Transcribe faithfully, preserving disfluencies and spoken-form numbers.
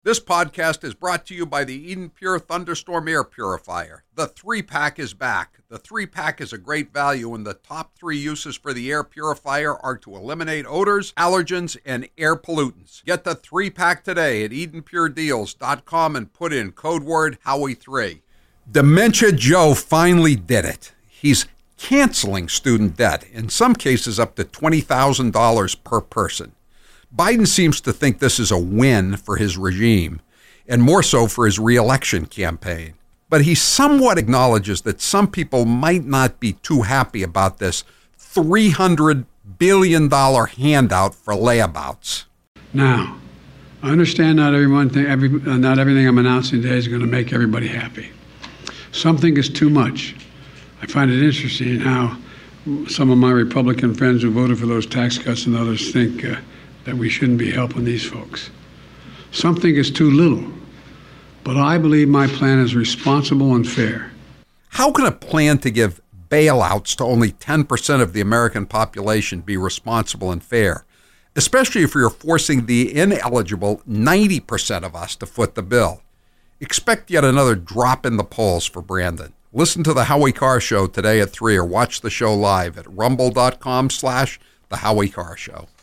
This podcast is brought to you by the Eden Pure Thunderstorm Air Purifier. The three-pack is back. The three-pack is a great value, and the top three uses for the air purifier are to eliminate odors, allergens, and air pollutants. Get the three-pack today at eden pure deals dot com and put in code word Howie three. Dementia Joe finally did it. He's canceling student debt, in some cases up to twenty thousand dollars per person. Biden seems to think this is a win for his regime, and more so for his re-election campaign. But he somewhat acknowledges that some people might not be too happy about this three hundred billion dollars handout for layabouts. Now, I understand not everyone think, every, uh, not everything I'm announcing today is going to make everybody happy. Something is too much. I find it interesting how some of my Republican friends who voted for those tax cuts and others think uh, that we shouldn't be helping these folks. Something is too little, but I believe my plan is responsible and fair. How can a plan to give bailouts to only ten percent of the American population be responsible and fair, especially if you're forcing the ineligible ninety percent of us to foot the bill? Expect yet another drop in the polls for Brandon. Listen to The Howie Carr Show today at three or watch the show live at rumble dot com slash The Howie Carr Show.